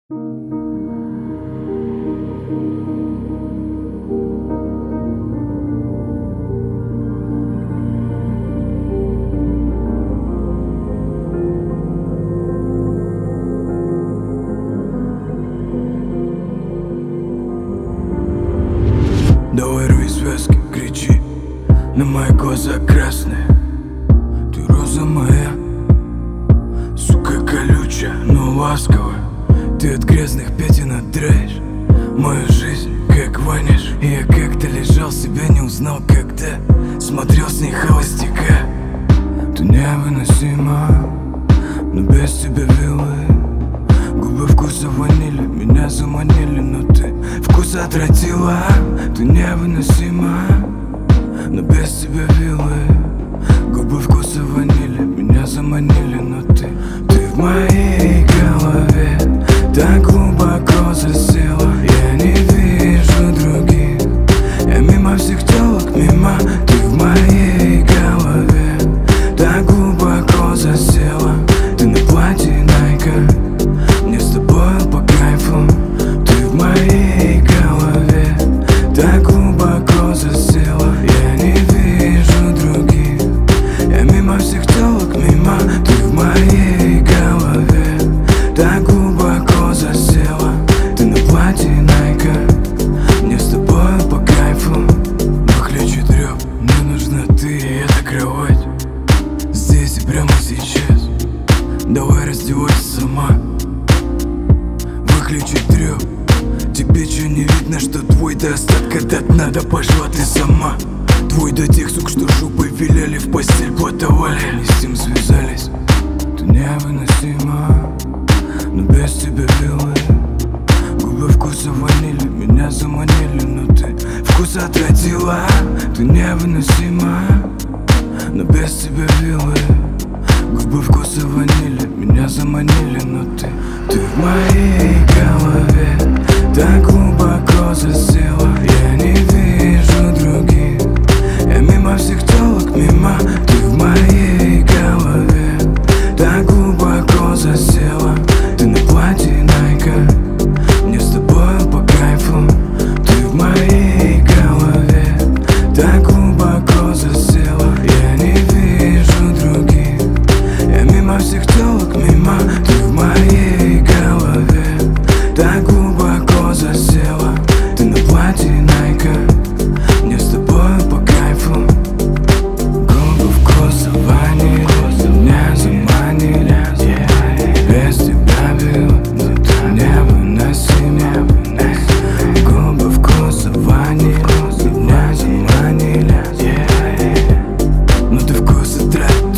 Давай рви связки, кричи, на мои глаза красные. Ты роза моя, сука колючая, но ласковая. Ты от грязных пятен отдраешь мою жизнь, как вонишь. И я как-то лежал, себя не узнал, когда смотрел с ней холостяка. Ты невыносима, но без тебя вилы. Губы вкуса ванили, меня заманили, но ты вкус отвратила. Ты невыносима, но без тебя вилы. Губы вкуса ванили, меня заманили, но ты в моей голове так глубоко засела. Я не вижу других, я мимо всех телок, мимо. Ты в моей голове так глубоко засела. Ты на платье Найка, мне с тобой по кайфу. Ты в моей голове так глубоко засела. Я не вижу других, я мимо всех телок, мимо. Ты в моей голове так глубоко засела. Ты на платье Найка, мне с тобой по кайфу. Выключи трёп, мне нужна ты и эта кровать. Здесь и прямо сейчас, давай раздевайся сама. Выключи трёп, тебе чё не видно, что твой до остатка до дна? Да пошла ты сама. Твой до тех сук, что жопой виляли, в постель плотовали, они с ним связались. Ты невыносима, но без тебя вилы. Губы вкуса ванили, меня заманили, но ты вкус отвратила. Ты невыносима, но без тебя вилы. Губы вкуса ванили, меня заманили, но ты в моей голове так глубоко засела. Я не вижу других, я мимо всех телок, мимо. Ты в моей голове так глубоко засела. Ты на платье Найка, мне с тобой по кайфу. Ты в моей голове так глубоко засела. Я не вижу других, я мимо всех телок, мимо. Ты в моей голове так глубоко засела. Ты на платье Найка, мне с тобой по кайфу. Губы вкуса ванили, меня заманили. Без тебя вилы, невыносимо. Губы вкуса ванили, меня заманили. Но ты вкус отвратила.